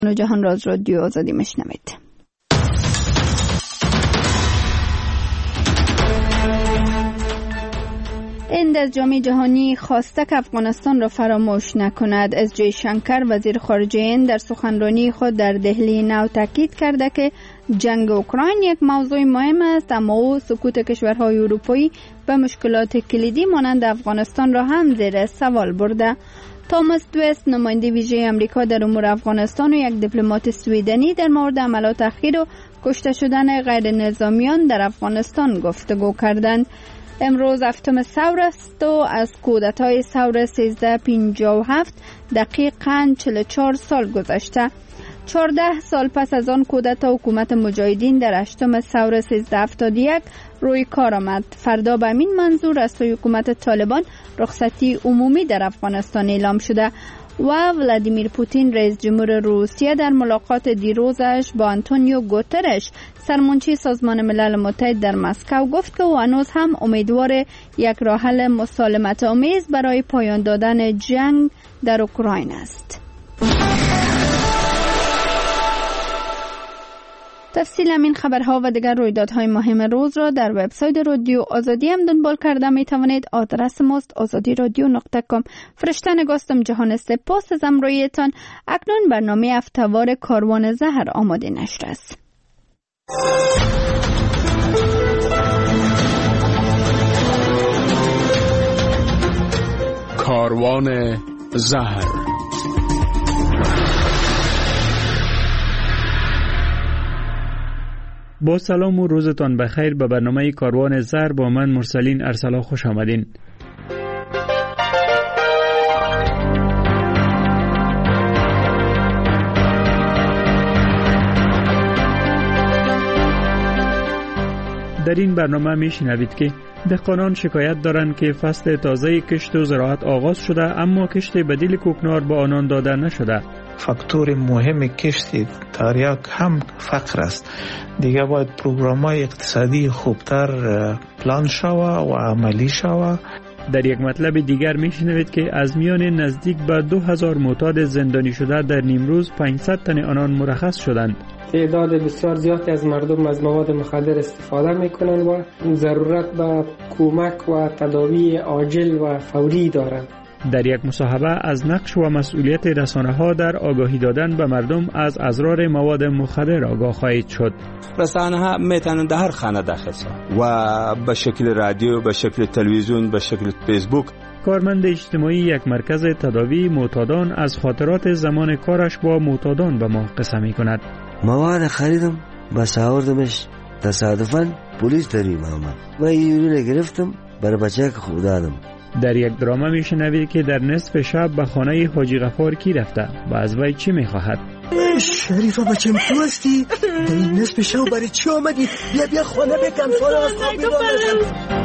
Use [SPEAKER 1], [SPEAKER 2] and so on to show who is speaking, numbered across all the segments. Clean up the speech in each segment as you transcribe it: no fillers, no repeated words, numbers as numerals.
[SPEAKER 1] جهان راز رادیو آزادی میشنوید. هند از جامعه جهانی خواسته که افغانستان را فراموش نکند. اس جی شنکر وزیر خارجه هند در سخنرانی خود در دهلی نو تاکید کرده که جنگ اوکراین یک موضوع مهم است، اما او سکوت کشورهای اروپایی به مشکلات کلیدی مانند افغانستان را هم زیر سوال برده. توماس دوست نماینده ویژه آمریکا در امور افغانستان و یک دیپلمات سویدنی در مورد عملیات اخیر و کشته شدن غیر نظامیان در افغانستان گفتگو کردند. امروز هفتم ثور است و از کودتای ثور 1357 دقیقاً 44 سال گذشته. 14 سال پس از آن کودتا حکومت مجاهدین در هشتم ثور 1371 روی کار آمد. فردا به همین منظور از سوی حکومت طالبان رخصتی عمومی در افغانستان اعلام شده و ولادیمیر پوتین رئیس جمهور روسیه در ملاقات دیروزش با آنتونیو گوترش سرمنشی سازمان ملل متحد در مسکو گفت که او هنوز هم امیدوار یک راه حل مسالمت آمیز برای پایان دادن جنگ در اوکراین است. تفصیل این خبرها و دیگر رویدادهای مهم روز را در وبسایت رادیو آزادی هم دنبال کرده می توانید. آدرس ماست azadiradio.com. فرشته نگاستم جهان سپاس از همراهیتان. اکنون برنامه هفته‌وار کاروان زهر آماده نشر است.
[SPEAKER 2] کاروان زهر.
[SPEAKER 3] با سلام و روزتان بخیر. به برنامه کاروان زهر با من مرسلین ارسلا خوش آمدین. در این برنامه میشنوید که دهقانان شکایت دارند که فصل تازه کشت و زراعت آغاز شده اما کشت بدیل کوکنار به آنان داده نشده.
[SPEAKER 4] فاکتور مهم کشت تریاک هم فقر است. دیگه باید پروگرام‌های اقتصادی خوبتر پلان شوه و عملی شوه.
[SPEAKER 3] در یک مطلب دیگر میشنوید که از میان نزدیک به 2000 معتاد زندانی شده در نیمروز 500 تن آنان مرخص شدند.
[SPEAKER 5] تعداد بسیار زیادی از مردم از مواد مخدر استفاده میکنند و ضرورت به کمک و تداوی عاجل و فوری دارند.
[SPEAKER 3] در یک مصاحبه از نقش و مسئولیت رسانه‌ها در آگاهی دادن به مردم از اضرار مواد مخدر آگاه خواهید شد.
[SPEAKER 6] رسانه‌ها میتونن در هر خانه داخل شوند و به شکل رادیو، به شکل تلویزیون، به شکل فیسبوک.
[SPEAKER 3] کارمند اجتماعی یک مرکز تداوی معتادان از خاطرات زمان کارش با معتادان به ما قصه می‌کند.
[SPEAKER 7] مواد خریدم، بس آوردمش، تصادفاً پلیس داریم آمد. من یورو گرفتم، برای بچه که خود دادم.
[SPEAKER 3] در یک درامه میشنوید که در نصف شب به خانه حاجی غفار کی رفته و از وی چی میخواهد.
[SPEAKER 8] شریفه بچم تو هستی؟ در این نصف شب برای چی آمدی؟ بیا خانه بکن تو را از خواب بیدار نشم.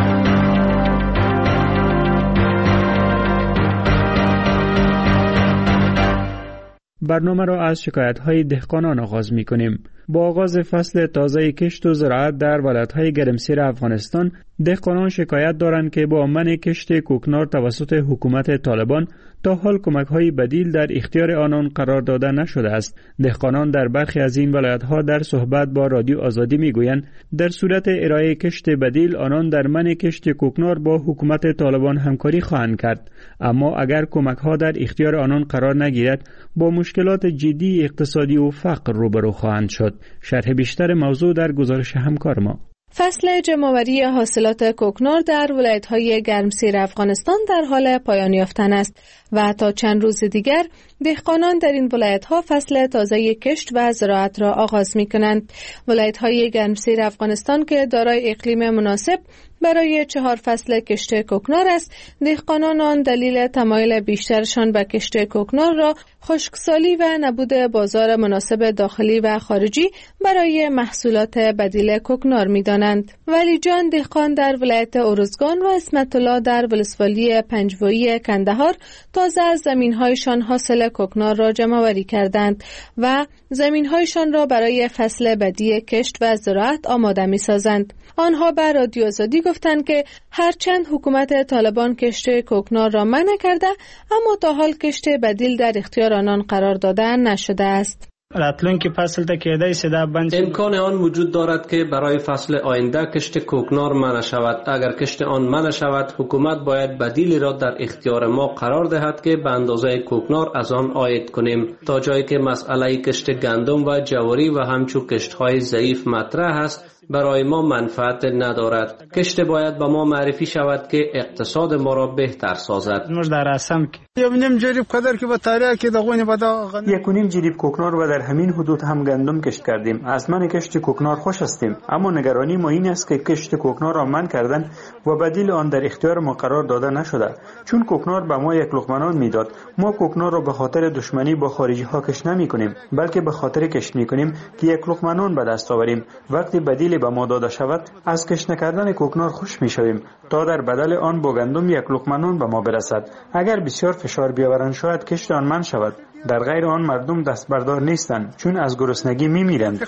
[SPEAKER 3] برنامه را از شکایت‌های دهقانان آغاز می‌کنیم. با آغاز فصل تازه کشت و زراعت در ولایت‌های گرمسیر افغانستان، دهقانان شکایت دارند که با منع کشت کوکنار توسط حکومت طالبان تا حال کمک‌های بدیل در اختیار آنان قرار داده نشده است. دهقانان در برخی از این ولایت‌ها در صحبت با رادیو آزادی می‌گویند در صورت ارائه کشت بدیل آنان در منع کشت کوکنار با حکومت طالبان همکاری خواهند کرد، اما اگر کمک‌ها در اختیار آنان قرار نگیرد با مشکلات جدی اقتصادی و فقر روبرو خواهند شد. شرح بیشتر موضوع در گزارش همکار ما.
[SPEAKER 9] فصل جمع‌آوری حاصلات کوکنار در ولایت‌های گرمسیر افغانستان در حال پایان یافتن است و تا چند روز دیگر دهقانان در این ولایت‌ها فصل تازه کشت و زراعت را آغاز می‌کنند. ولایت‌های گرمسیر افغانستان که دارای اقلیم مناسب برای 4 فصل کشت کوکنار است، دهقانان آن دلیل تمایل بیشترشان به کشت کوکنار را خشکسالی و نبود بازار مناسب داخلی و خارجی برای محصولات بدیل کوکنار می‌دانند. ولی جان دهقان در ولایت ارزگان و اسمت الله در ولسوالی پنجوایی کندهار تازه از زمین‌هایشان حاصل کوکنار را جمع‌آوری کردند و زمین‌هایشان را برای فصل بعدی کشت و زراعت آماده می‌سازند. آنها به رادیو آزادی گفتند که هرچند حکومت طالبان کشت کوکنار را منع کرده، اما تا حال کشت بدیل در اختیار آنان قرار داده نشده است.
[SPEAKER 10] امکان آن وجود دارد که برای فصل آینده کشت کوکنار منع شود. اگر کشت آن منع شود، حکومت باید بدیلی را در اختیار ما قرار دهد که به اندازه کوکنار از آن عاید کنیم، تا جایی که مسئله کشت گندم و جواری و همچون کشت‌های ضعیف مطرح است برای ما منفعت ندارد. کشت باید به ما معرفی شود که اقتصاد ما را بهتر سازد.
[SPEAKER 3] 1.5 جریب کوکنار و در همین حدود هم گندم کشت کردیم. از من کشت کوکنار خوش هستیم، اما نگرانی ما این است که کشت کوکنار را منع کردن و بدیل آن در اختیار ما قرار داده نشده. چون کوکنار به ما یک لقمه نان میداد، ما کوکنار را به خاطر دشمنی با خارجی ها کشت نمی کنیم، بلکه به خاطر کشت می کنیم که یک لقمه نان به دست آوریم. وقتی بدیل به ما داده شود، از کشت نکردن کوکنار خوش می شویم تا در بدل آن با گندم یک لقمه نان به ما برسد. اگر بسیار فشار بیاورند شاید کشت آن منع شود. در غیر آن مردم دست بردار نیستند، چون از گرسنگی میمیرند.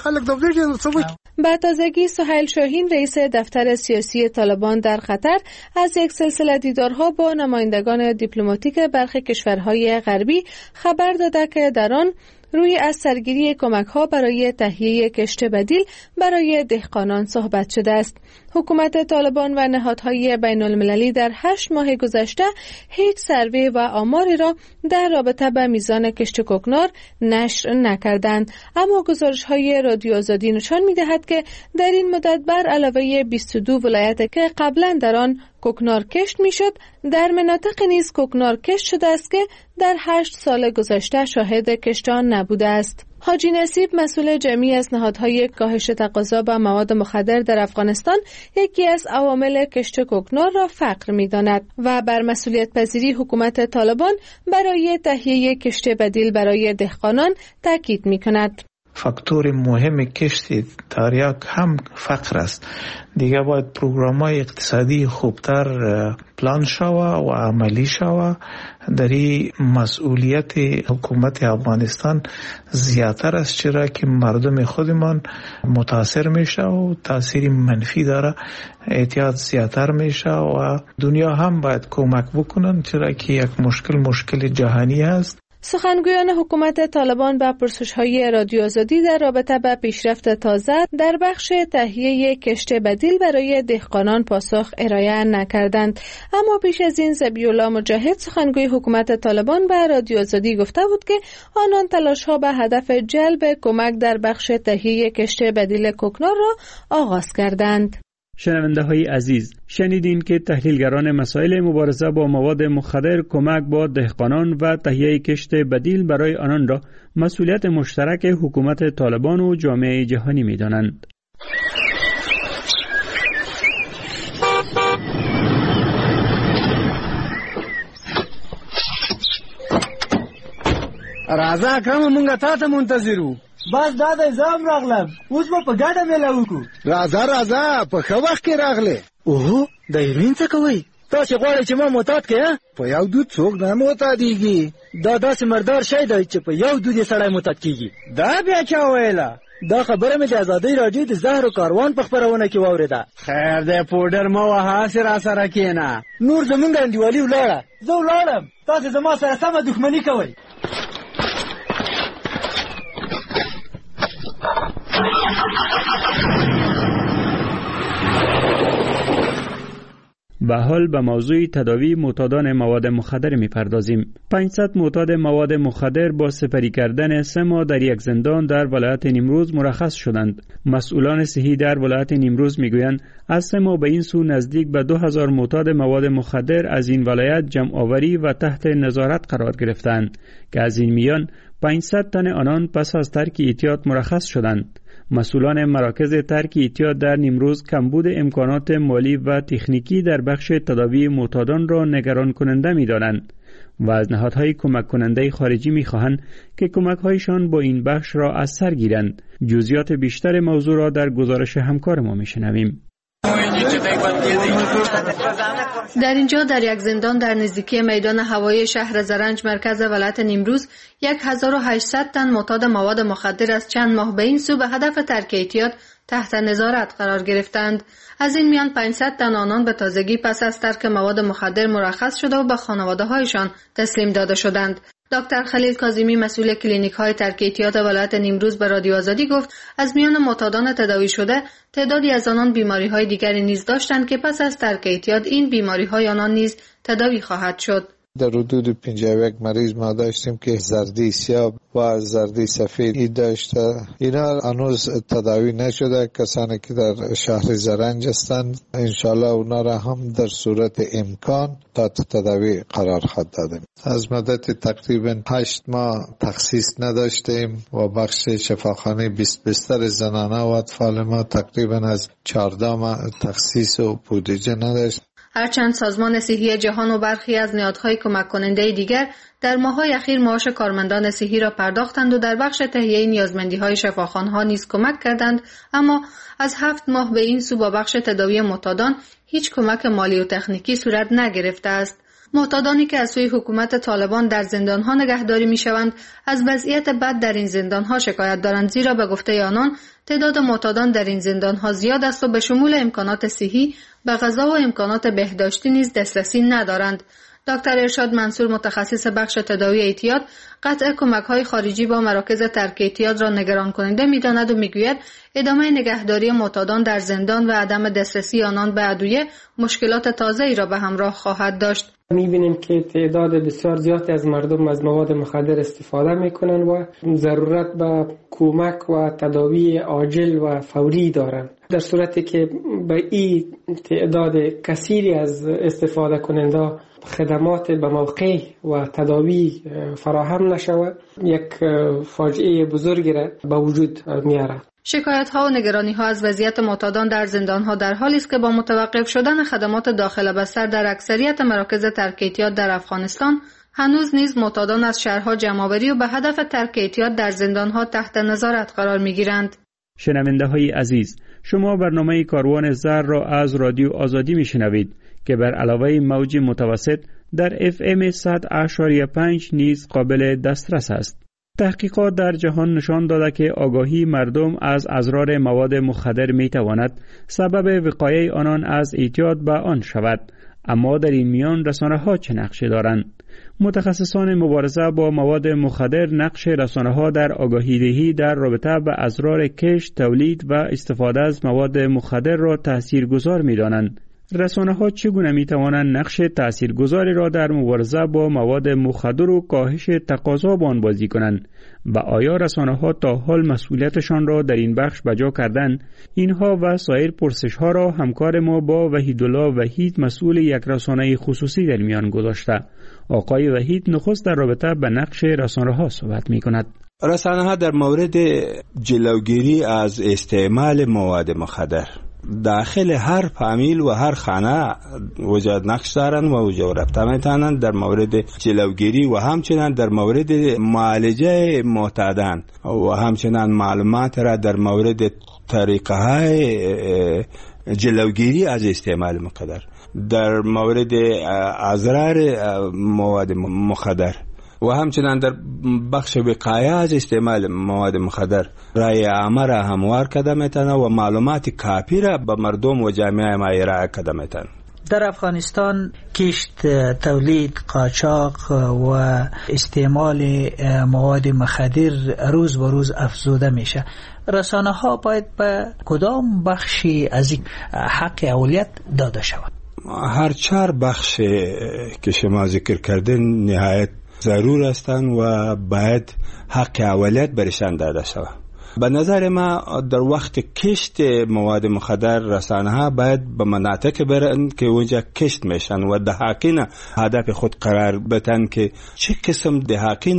[SPEAKER 9] به تازگی سهیل شاهین رئیس دفتر سیاسی طالبان در قطر از یک سلسله دیدارها با نمایندگان دیپلماتیک برخی کشورهای غربی خبر داده که در آن روی از سرگیری کمک‌ها برای تهیه کشت بدیل برای دهقانان صحبت شده است. حکومت طالبان و نهادهای بین‌المللی در 8 ماه گذشته هیچ سروی و آماری را در رابطه با میزان کشت کوکنار نشر نکردند، اما گزارش‌های رادیو آزادی نشان می‌دهد که در این مدت بر علاوه 22 ولایت که قبلا در آن کوکنار کشت میشد، در مناطق نیز کوکنار کشت شده است که در 8 سال گذشته شاهد کشت آن نبوده است. حاجی نصیب، مسئول جمعی از نهادهای کاهش تقاضا به مواد مخدر در افغانستان، یکی از عوامل کشت کوکنار را فقر می‌داند و بر مسئولیت پذیری حکومت طالبان برای تهیه کشت بدیل برای دهقانان تاکید می‌کند.
[SPEAKER 4] فاکتور مهم کشت تریاک هم فقر است. دیگه باید پروگرام‌های اقتصادی خوبتر پلان شوه و عملی شوه. در این مسئولیت حکومت افغانستان زیادتر است، چرا که مردم خودمان متاثر میشه و تاثیر منفی داره، اعتیاد زیادتر میشه و دنیا هم باید کمک بکنن، چرا که یک مشکل جهانی است.
[SPEAKER 9] سخنگویان حکومت طالبان به پرسش‌های رادیو آزادی در رابطه با پیشرفت تازه در بخش تهیه کشت بدیل برای دهقانان پاسخ ارائه نکردند، اما پیش از این ذبیح‌الله مجاهد، سخنگوی حکومت طالبان، به رادیو آزادی گفته بود که آنان تلاش‌ها به هدف جلب کمک در بخش تهیه کشت بدیل کوکنار را آغاز کردند.
[SPEAKER 3] شنونده های عزیز، شنیدین که تحلیلگران مسائل مبارزه با مواد مخدر کمک با دهقانان و تهیه کشت بدیل برای آنان را مسئولیت مشترک حکومت طالبان و جامعه جهانی می دانند.
[SPEAKER 8] راځه اکرم، مونږه تا ته منتظرو. بس دا د زام راغلم، اوس به په ګډه میله وکړو. راځه په ښه وخت کې راغلې. اوهو د هیروین څه کوئ؟ تاسې غواړئ چې ما معتاد کړې؟ په یو دود څوک نه معتادېږي. دا داسې مردار شی دی چې په یو دود یې سړی معتاد کېږي. دا بیا چا ویله؟ دا خبره مې د ازادۍ راډیو د زهر و کاروان په خپرونه کې واورېده. خیر دی، پوډر مه وهه، هسې راسره کښېنه. نور زمونږ انډیوالي ولاړه، زه ولاړم، تاسې زما سره سمه دښمني کوئ.
[SPEAKER 3] به حال به موضوع تداوی معتادان مواد مخدر می‌پردازیم. 500 معتاد مواد مخدر با سپری کردن 3 ماه در یک زندان در ولایت نیمروز مرخص شدند. مسئولان صحی در ولایت نیمروز میگویند از 3 ماه به این سو نزدیک به 2000 معتاد مواد مخدر از این ولایت جمع آوری و تحت نظارت قرار گرفتند که از این میان 500 تن آنان پس از ترک اعتیاد مرخص شدند. مسئولان مراکز ترک اعتیاد در نیمروز کمبود امکانات مالی و تکنیکی در بخش تداوی معتادان را نگران کننده می دانند و از نهادهای کمک کننده خارجی می خواهند که کمک‌هایشان با این بخش را از سر گیرند. جزئیات بیشتر موضوع را در گزارش همکار ما می شنویم.
[SPEAKER 9] در اینجا در یک زندان در نزدیکی میدان هوایی شهر زرنج مرکز ولایت نیمروز 1800 تن معتاد مواد مخدر از چند ماه به این سو به هدف ترک اعتیاد تحت نظارت قرار گرفتند. از این میان 500 تن آنان به تازگی پس از ترک مواد مخدر مرخص شده و به خانواده‌هایشان تسلیم داده شدند. دکتر خلیل کاظمی مسئول کلینیک های ترک اعتیاد ولایت نیمروز به رادیو آزادی گفت از میان معتادان تداوی شده تعدادی از آنان بیماری های دیگری نیز داشتند که پس از ترک اعتیاد این بیماری های آنان نیز تداوی خواهد شد.
[SPEAKER 11] در حدود 51 مریض ما داشتیم که زردی سیاه و زردی سفید داشته. اینا هنوز تداوی نشده. کسانی که در شهر زرنج هستند انشالله اونا را هم در صورت امکان تا تداوی قرار خواهد دادیم. از مدت تقریبا 8 ماه تخصیص نداشتیم و بخش شفاخانه 20 بستر زنانه و اطفال ما تقریبا از 14 ماه تخصیص و بودجه نداشت.
[SPEAKER 9] هرچند سازمان صحی جهان و برخی از نهادهای کمک کننده دیگر در ماه‌های اخیر معاش کارمندان صحی را پرداختند و در بخش تهیه نیازمندی‌های شفاخانه‌ها نیز کمک کردند، اما از 7 ماه به این سو با بخش تداوی معتادان هیچ کمک مالی و تکنیکی صورت نگرفته است. معتادانی که از سوی حکومت طالبان در زندان‌ها نگهداری می‌شوند از وضعیت بد در این زندان‌ها شکایت دارند، زیرا به گفته آنان تعداد معتادان در این زندان‌ها زیاد است و به شمول امکانات صحی، به غذا و امکانات بهداشتی نیز دسترسی ندارند. دکتر ارشاد منصور متخصص بخش تداوی اعتیاد قطع کمک‌های خارجی با مراکز ترک اعتیاد را نگران کننده می‌داند و می‌گوید ادامه نگهداری معتادان در زندان و عدم دسترسی آنان به ادویه مشکلات تازه‌ای را به همراه خواهد داشت.
[SPEAKER 5] می‌بینیم که تعداد بسیار زیادی از مردم از مواد مخدر استفاده می‌کنند و ضرورت به کمک و تداوی عاجل و فوری دارند. در صورتی که به این تعداد کثیری از استفاده کننده خدمات به موقع و تداوی فراهم نشود، یک فاجعه بزرگی را به وجود می‌آورد.
[SPEAKER 9] شکایت‌ها و نگرانی‌ها از وضعیت معتادان در زندان‌ها در حالی است که با متوقف شدن خدمات داخل بستر در اکثریت مراکز ترک اعتیاد در افغانستان، هنوز نیز معتادان از شهرها جمع‌آوری و به هدف ترک اعتیاد در زندان‌ها تحت نظارت قرار می‌گیرند.
[SPEAKER 3] شنونده‌های عزیز، شما برنامه کاروان زر را از رادیو آزادی می‌شنوید که بر علاوه موج متوسط در FM 100.5 نیز قابل دسترس است. تحقیقات در جهان نشان داده که آگاهی مردم از اضرار مواد مخدر می تواند سبب وقایع آنان از اعتیاد به آن شود، اما در این میان رسانه‌ها چه نقشی دارند؟ متخصصان مبارزه با مواد مخدر نقش رسانه‌ها در آگاهی دهی در رابطه با اضرار کشت، تولید و استفاده از مواد مخدر را تاثیرگذار می‌دانند. رسانه‌ها چگونه می‌توانند نقش تاثیرگذاری را در مبارزه با مواد مخدر و کاهش تقاضا به آن بازی کنند و آیا رسانه‌ها تا حال مسئولیتشان را در این بخش بجا کردند؟ اینها و سایر پرسش‌ها را همکار ما با وحیدالله وحید مسئول یک رسانه خصوصی در میان گذاشته. آقای وحید نخست در رابطه به نقش رسانه‌ها صحبت می‌کند.
[SPEAKER 6] رسانه‌ها در مورد جلوگیری از استعمال مواد مخدر داخل هر فامیل و هر خانه وجود نقش دارند و وجود رابطه میتونند در مورد جلوگیری و همچنین در مورد معالجه معتادان و همچنین معلومات را در مورد طریقه های جلوگیری از استعمال مخدر، در مورد اضرار مواد مخدر و همچنین در بخش وقایه از استعمال مواد مخدر رای عامه را هموار کرده میتونه و معلومات کافی را به مردم و جامعه ما ارائه کرده میتونه.
[SPEAKER 12] در افغانستان کشت، تولید، قاچاق و استعمال مواد مخدر روز به روز افزوده میشه. رسانه ها باید به کدام بخشی از این حق اولیت داده شود؟
[SPEAKER 6] هر 4 بخش که شما ذکر کردین نهایت ضرور هستند و باید حق اولیت برشان داده شود. به نظر ما در وقت کشت مواد مخدر رسانه ها باید به مناطق برند که اونجا کشت میشن و دهاقین هدف خود قرار بدن که چه قسم دهاقین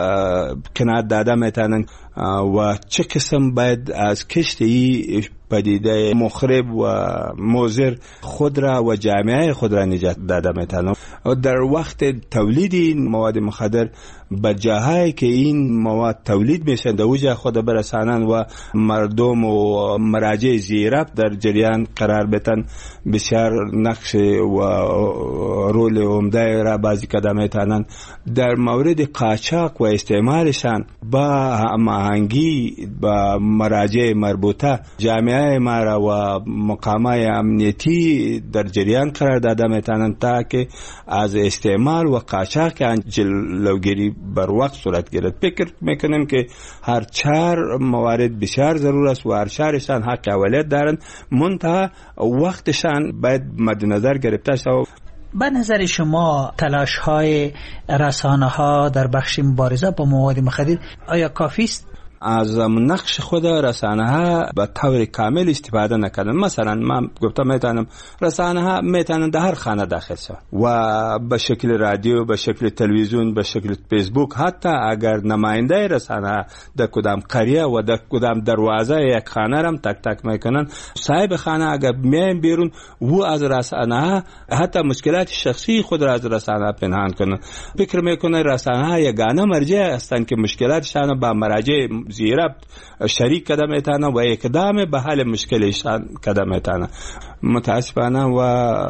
[SPEAKER 6] کنار داده میتونن و چه قسم باید از کشت ای پدیده مخرب و مضر خود را و جامعه خود را نجات داده میتونن. در وقت تولید مواد مخدر به جاهایی که این مواد تولید میشن در اوجه خود برسانن و مردم و مراجع زیراب در جریان قرار بدن، بسیار نقش و رول عمده را بازی کرده میتونن. در مورد قاچاق و استعمالشان با هماهنگی با مراجع مربوطه جامعه ما را و مقامات امنیتی در جریان قرار داده میتونن تا که از استعمال و قاچاق جلوگیری بر وقت صورت گیرد. فکر میکنم که هر چهار موارد بسیار ضرور است و هر چهارشان حق اولیت دارند، منتها وقتشان باید مد نظر گرفته شود.
[SPEAKER 12] به نظر شما تلاش های رسانه ها در بخش مبارزه با مواد مخدر آیا کافی است؟
[SPEAKER 6] از نقش خود رسانه ها به طور کامل استفاده نکردن. مثلا من گفتم میتونم رسانه ها میتونن در هر خانه داخل شد و به شکل رادیو، به شکل تلویزیون، به شکل فیسبوک، حتی اگر نماینده رسانه ها در کدام قریه و در کدام دروازه یک خانه رم تک تک میکنن، صاحب خانه اگر میایم بیرون و از رسانه ها حتی مشکلات شخصی خود را از رسانه ها پنهان کنن. فکر میکنه رسانه ها یگانه مرجع هستند که مشکلاتشان با مراجع زیراب شریک کرده میتونه و اقدام به حل مشکلشان کرده میتونه. متاسفانه و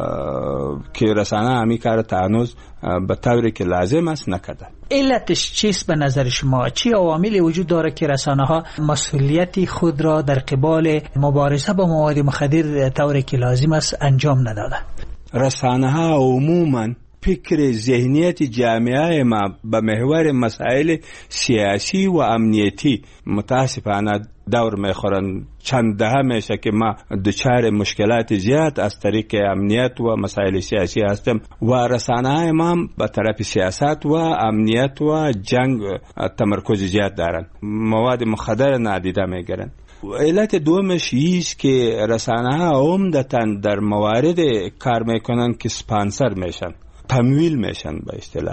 [SPEAKER 6] که رسانه همی کار تانوز به طوری که لازم است نکرده.
[SPEAKER 12] علتش چیست به نظر شما؟ چی عواملی وجود داره که رسانه ها مسئولیت خود را در قبال مبارزه با مواد مخدر طوری که لازم است انجام نداده؟
[SPEAKER 6] رسانه ها عموماً فکر ذهنیت جامعه ما به محور مسائل سیاسی و امنیتی متاسفانه دور میخورن. چند دهه میشه که ما دچار مشکلات زیاد از طریق امنیت و مسائل سیاسی هستیم و رسانه های ما به طرف سیاست و امنیت و جنگ تمرکز زیاد دارن، مواد مخدر نادیده میگیرن. علت دومش ایست که رسانه ها عمدتاً در موارد کار میکنن که سپانسر میشن، تمویل میشن به اصطلاح.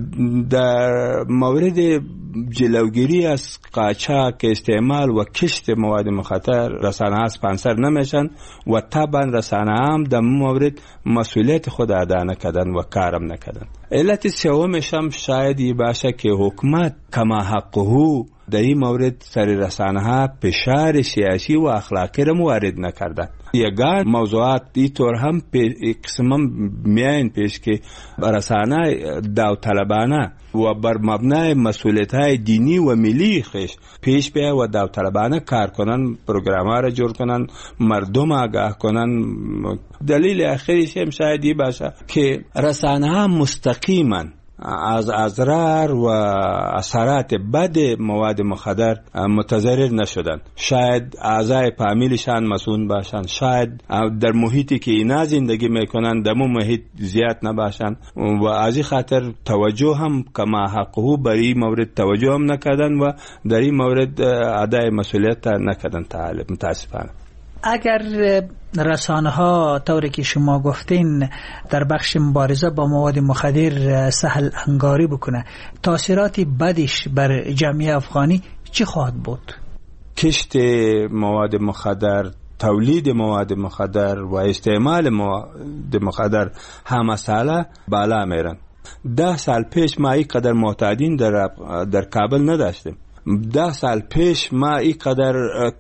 [SPEAKER 6] در مورد جلوگیری از قاچاق، استعمال و کشت مواد مخدر رسانه ها سپانسر نمیشن و طبعا رسانه هم در مورد مسئولیت خود ادا نکردن و کارم نکردن. علت سومش هم شاید باشه که حکومت کما حقه در این مورد سر رسانه ها فشار سیاسی و اخلاقی را وارد نکردن. یگان موضوعات اینطور هم قسم میاین پیش که رسانه داوطلبانه و بر مبنای مسئولیت های دینی و ملی خیش پیش بیا و داوطلبانه کار کنن، پروگرام ها را جور کنن، مردم آگاه کنن. دلیل آخریش هم شاید باشه که رسانه ها مستقیما از اضرار و اثرات بد مواد مخدر متضرر نشدن. شاید اعضای فامیلشان مسئول باشن، شاید در محیطی که اینا زندگی میکنن در محیط زیاد نباشن و از این خاطر توجه هم کما حقه بر این مورد توجه هم نکردن و در این مورد ادای مسئولیت نکردن. متاسفانه
[SPEAKER 12] اگر رسانه ها طوری که شما گفتین در بخش مبارزه با مواد مخدر سهل انگاری بکنه، تاثیرات بدش بر جامعه افغانی چی خواهد بود؟
[SPEAKER 6] کشت مواد مخدر، تولید مواد مخدر و استعمال مواد مخدر همه ساله بالا میرن. 10 سال پیش ما این قدر معتادین در کابل نداشتیم. 10 سال پیش ما این قدر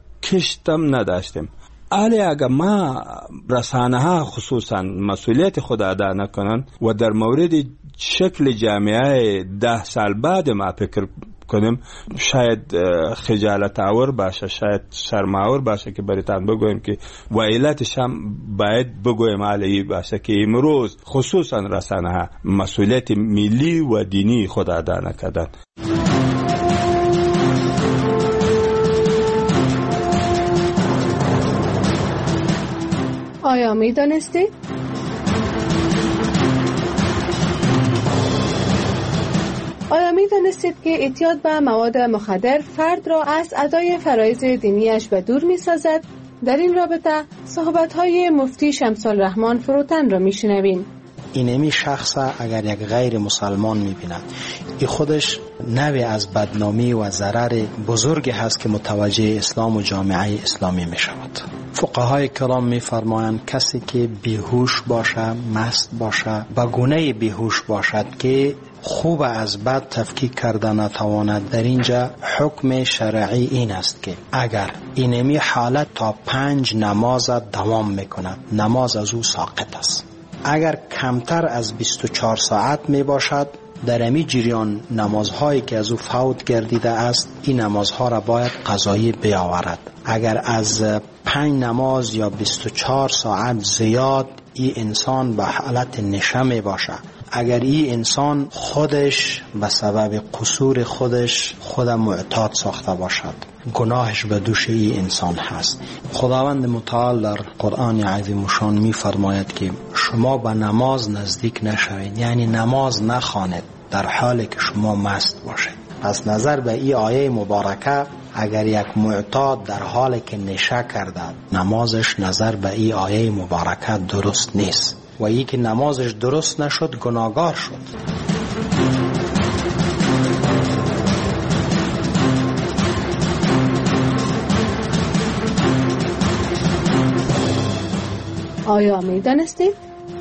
[SPEAKER 6] کشتم نداشتیم. حالی اگر ما رسانه ها خصوصا مسئولیت خود ادا نکنن و در مورد شکل جامعه 10 سال بعد ما فکر کنیم، شاید خجالت آور باشه، شاید شرم‌آور باشه که بریتان بگویم که و علتش هم باید بگویم علیه باشه که امروز خصوصا رسانه ها مسئولیت ملی و دینی خود ادا نکردن.
[SPEAKER 9] آیا می دانستید؟ آیا می دانستید که اعتیاد به مواد مخدر فرد را از ادای فرایض دینیش به دور می سازد؟ در این رابطه صحبت‌های مفتی شمس الرحمن فروتن را می شنویم.
[SPEAKER 13] اینمی شخص اگر یک غیر مسلمان می‌بیند، این خودش نوعی از بدنامی و ضرر بزرگی هست که متوجه اسلام و جامعه اسلامی می‌شود. فقهای کرام می‌فرمایند کسی که بیهوش باشه، مست باشه، به گونه بیهوش باشد که خوب از بد تفکیک کرده نتواند. در اینجا حکم شرعی این است که اگر اینمی حالت تا 5 نماز دوام میکند، نماز از او ساقط است. اگر کمتر از 24 ساعت می باشد، در امی جریان نمازهایی که از او فوت گردیده است، این نمازها را باید قضایی بیاورد. اگر از 5 نماز یا 24 ساعت زیاد این انسان به حالت نشه می باشد، اگر این انسان خودش به سبب قصور خودش خود معتاد ساخته باشد، گناهش به دوش این انسان هست. خداوند متعال در قرآن عظیم شان می فرماید که شما به نماز نزدیک نشوید، یعنی نماز نخوانید در حالی که شما مست باشید. پس نظر به این آیه مبارکه، اگر یک معتاد در حالی که نشه کرده نمازش نظر به این آیه مبارکه درست نیست و ای که نمازش درست نشد گناهگار شد.
[SPEAKER 9] آیا می دانستید؟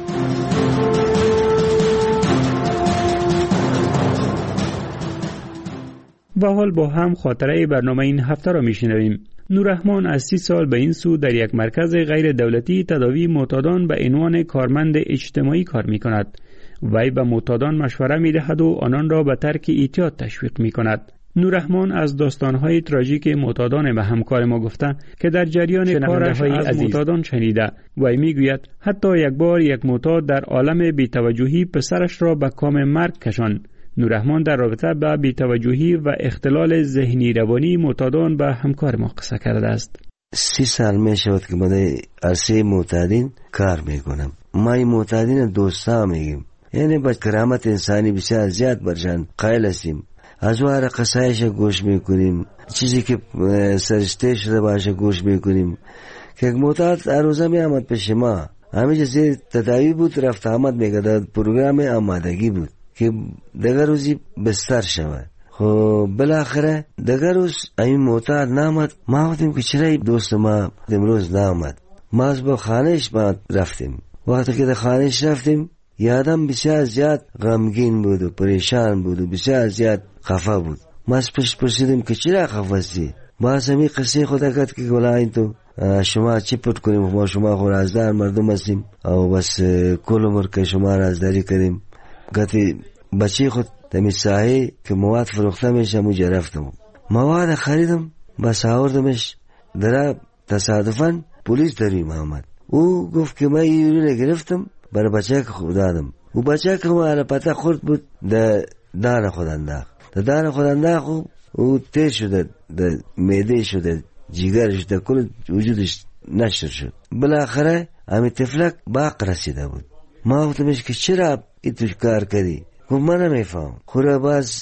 [SPEAKER 3] و حال با هم خاطره برنامه این هفته را میشنویم. نوررحمان از 30 سال به این سو در یک مرکز غیر دولتی تداوی معتادان به عنوان کارمند اجتماعی کار می کند. وی به معتادان مشوره می دهد و آنان را به ترک اعتیاد تشویق می کند. نوررحمان از داستانهای تراژیک معتادان به همکار ما گفته که در جریان کارش از معتادان شنیده. وی می گوید حتی یک بار یک معتاد در عالم بی‌توجهی پسرش را به کام مرگ کشاند. نوررحمان در رابطه با بی‌توجهی و اختلال ذهنی روانی معتادان به همکار ما قصه کرده است.
[SPEAKER 7] 30 سال می شود که من عرصه معتادین کار می کنم. ما این معتادین دوستا میگیم، یعنی با کرامت انسانی بسیار زیاد برشان قائل هستیم. از واره قصایش گوش میکنیم، چیزی که سرشته شده باشه گوش میکنیم. که یک معتاد هر روزه می آمد پیش ما، همیشه زیر تداوی بود، رفت آمد میگداد، پروگرام آمادگی بود که دگر روزی بستر شود. خب بالاخره دگر روز این معتاد نامد. ما گفتیم که چرا دوست ما امروز نامد؟ ما از با خانهش بعد رفتیم. وقتی که در خانهش رفتیم یادم بسیار زیاد غمگین بود و پریشان بود و بسیار زیاد خفه بود. ما از پیش پرسیدیم که چرا خفه هستی؟ باز همی قصه خدا کرد که گلایین تو شما چی پرد کنیم؟ ما شما خود رازدار مردم هستیم و بس کل عمر که شما رازداری کنیم. گفتی بچه خود دمی ساحه که مواد فروخته میشه موجه رفتم، مواد خریدم، بس آوردمش در تصادفاً پلیس داریم آمد. او گفت که من یورو گرفتم برای بچه که خود دادم. او بچه که ما پتا خورد بود در دان خود انداخت. در دان خود انداخت او تیز شده، در معده شده، جگر شده، کل وجودش نشر شد. بالاخره همی تفلک باق رسیده بود. ما گفتمش که چرا ایتو کار کردی؟ گفت من نمیفهم. خورا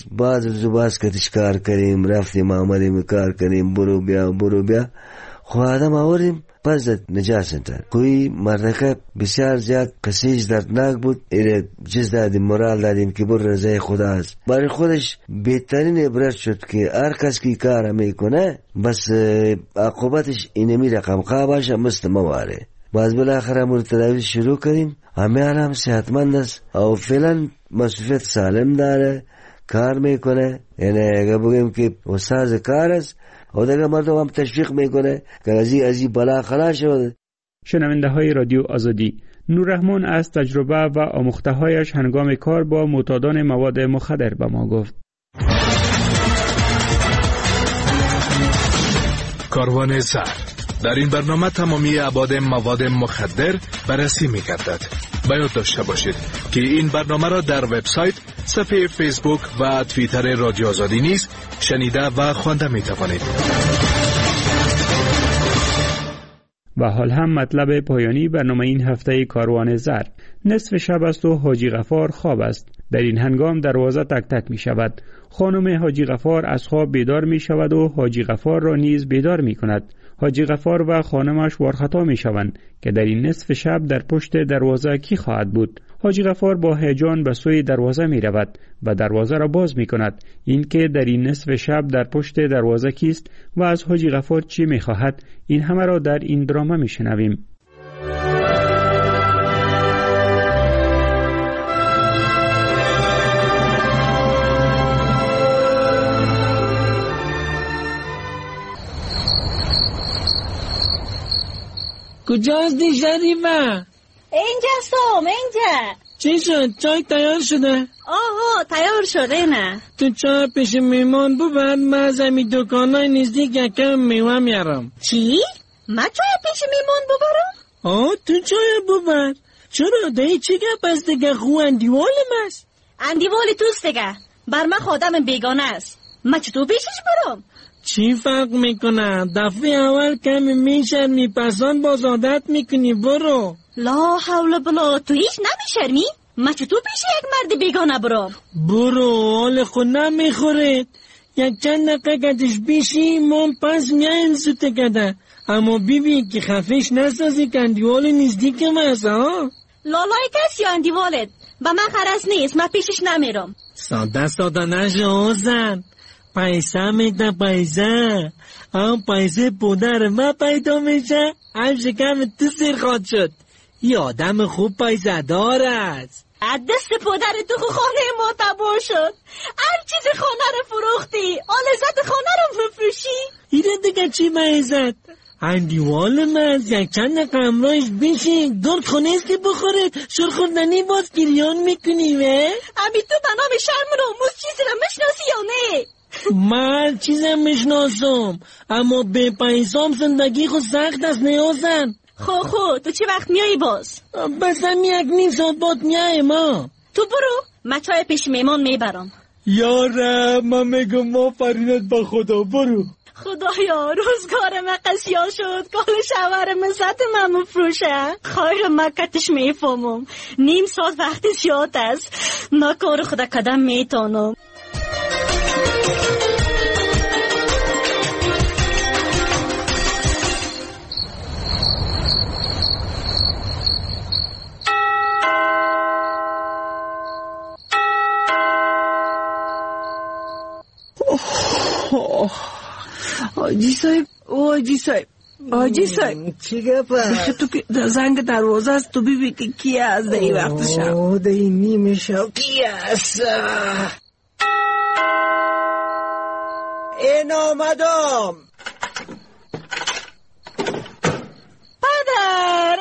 [SPEAKER 7] باز کتش کار کردیم، رفتیم آمدیم کار کردیم، برو بیا. خو آدم آوردیم پس نجاست تر. خوی مردکه بسیار زیاد قصیش دردناک بود. ایره جز دادیم، مورال دادیم که بر رضای خدا است. برای خودش بهترین عبرت شد که هر کس که کار میکنه بس عاقبتش اینمی رقم خواه باشه مثل مواره. باز بالاخره مورد تداوی شروع کردیم. همه هم صحتمند است و فعلا مسئولیت سالم داره، کار میکنه. یعنی اگه بگیم که استاد کار است و دیگه مردم هم تشویق میکنه که ازی بلا خلاص شد.
[SPEAKER 3] شنونده های رادیو آزادی، نوررحمان از تجربه و آموخته هایش هنگام کار با معتادان مواد مخدر به ما گفت.
[SPEAKER 2] کاروان زهر. در این برنامه تمامی ابعاد مواد مخدر بررسی می‌گردد. باید داشته باشید که این برنامه را در وبسایت، صفحه فیسبوک و توییتر رادیو آزادی نیز شنیده و خوانده می‌توانید.
[SPEAKER 3] و حال هم مطلب پایانی برنامه این هفته کاروان زهر. نصف شب است و حاجی غفار خواب است. در این هنگام دروازه تک تک می شود. خانم حاجی غفار از خواب بیدار می شود و حاجی غفار را نیز بیدار می کند. حاجی غفار و خانمش وارخطا می شوند که در این نصف شب در پشت دروازه کی خواهد بود. حاجی غفار با هیجان به سوی دروازه می رود و دروازه را باز می کند. این که در این نصف شب در پشت دروازه کیست و از حاجی غفار چی می خواهد، این همه را در این دراما می شنویم.
[SPEAKER 14] کجاستی شریفه؟
[SPEAKER 15] اینجا سوم، اینجا.
[SPEAKER 14] چی شد؟ چای تیار شده؟
[SPEAKER 15] آها تیار شده نه.
[SPEAKER 14] تو چای پیش میمان ببر، من از امی دکانای نزدیک یکم میوه میارم.
[SPEAKER 15] چی؟ من چای پیش میمان ببرم؟
[SPEAKER 14] تو چای ببر. چرا؟ دایی چی گپ است دیگه؟ خو اندیوالم است.
[SPEAKER 15] اندیوالی توست دیگه. بر من خودم بیگانه است. من چطور پیشش برم؟
[SPEAKER 14] چی فرق میکنه؟ دفعه اول کمی میشرمی، پسان باز عادت میکنی. برو.
[SPEAKER 15] لا حول بلا، تو هیچ نمیشرمی؟ من چطور پیش یک مرد بیگانه برم؟
[SPEAKER 14] برو، حال خود نمیخورید. یک چند دقیقه کدش بیشی من پس میایم سوته کده. اما بیبی که خفش نسازی که اندیوال نزدیکم هست ها؟
[SPEAKER 15] لالای کسی اندیوالت با من خرس نیست، من پیشش نمیرم.
[SPEAKER 14] ساده نشه آزن. پیسه میده پیسه. پیسه پدر ما پیدا میشه، هم شکم تو سیر خواد شد. یه آدم خوب پیسه دار است.
[SPEAKER 15] دست پدر تو خانه ما تباه شد. هر چیز خانه رو فروختی، آل عزت خانه رو بفروشی.
[SPEAKER 14] ایره دیگه چی عزت؟ اندیوال من یک چند قمرایش بیشی دور خونه است که بخورید. شرخوردنی باز گریان میکنی وه؟
[SPEAKER 15] امی تو به نام شرم رو موز چیزی رو مشناسی یا نه؟
[SPEAKER 14] من چیزم مشناسم، اما به پیسام زندگی خود سخت است نیازن.
[SPEAKER 15] خو تو چی وقت میایی باز؟
[SPEAKER 14] بس هم یک نیم ساعت باد میایی ما.
[SPEAKER 15] تو برو، من چای پیش میمان میبرم.
[SPEAKER 14] یاره من میگم ما فرینت با خدا. برو.
[SPEAKER 15] خدایا روزگار من قسیا شد، کال شوهر مزد من مفروشه. خیر من کتش میفهمم، نیم ساعت وقت زیاد است، من کار خدا کدم میتونم.
[SPEAKER 14] آجی صاحب
[SPEAKER 16] چی گفت؟
[SPEAKER 14] تو که زنگ دروازه است، تو ببین که کی است در این وقت شب.
[SPEAKER 16] در این نیمه شب کی است؟ این آمدم.
[SPEAKER 15] پدر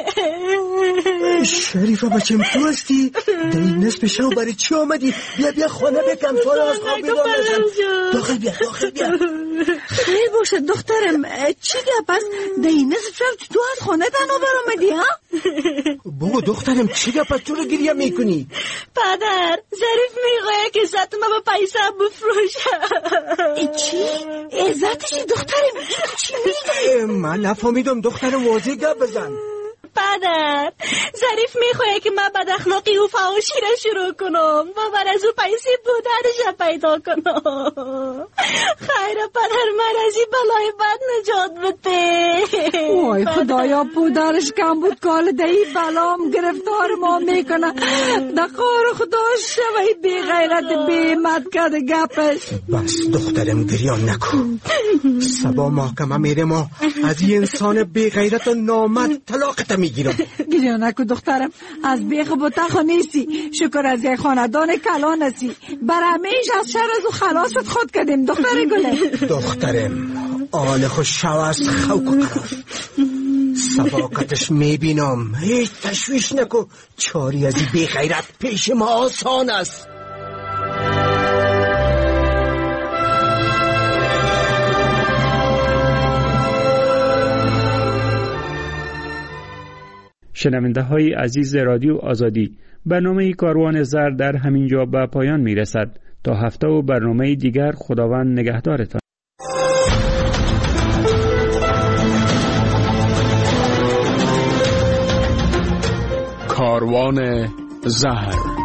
[SPEAKER 16] شریفه بچم تو هستی؟ در این نصف شب برای چی آمدی؟ بیا خانه بکم تو را از خواب بیدار نشم. داخل بیا
[SPEAKER 14] خیلی باشه دخترم، چی گپ است؟ در این نصف شب تو از خانه تنها برآمدی ها؟
[SPEAKER 16] بگو دخترم چی گپ است؟ چرا گریه میکنی؟
[SPEAKER 15] پدر ظریف میگویه که عزت ما به پیسه بفروشه.
[SPEAKER 14] چی؟ عزتشی دخترم؟ چی میگه؟
[SPEAKER 16] من نفهمیدم دخترم، واضح گپ بزن.
[SPEAKER 15] پدر ظریف میخواه که من بد اخلاقی و فحاشی را شروع کنم و بر از او پیسه بودرش پیدا کنم. خیر پدر من از این بلای بد نجات بده.
[SPEAKER 14] وای خدایا پودرش کم بود کال ده ای بلام گرفتار ما میکنه. دقار خدا شوی بی غیرت بی مد کرده گپش.
[SPEAKER 16] بس دخترم گریان نکن، سبا محکمه میره ما از این انسان بی غیرت و نامد طلاقت میگیرم.
[SPEAKER 14] گریان نکن دخترم، از بیخ بطخ نیستی، شکر از یک خاندان کلان هستی، بر همیش از شر از او خلاصت خود کردیم دختر گله.
[SPEAKER 16] دخترم آل خوش شو از خوک و قرار، صداقتش میبینم، هیچ تشویش نکن، چاری از این بی غیرت پیش ما آسان است.
[SPEAKER 3] شنونده های عزیز رادیو آزادی، برنامه کاروان زر در همین جا به پایان می رسد. تا هفته و برنامه دیگر خداوند نگهدارتان.
[SPEAKER 2] کاروان زر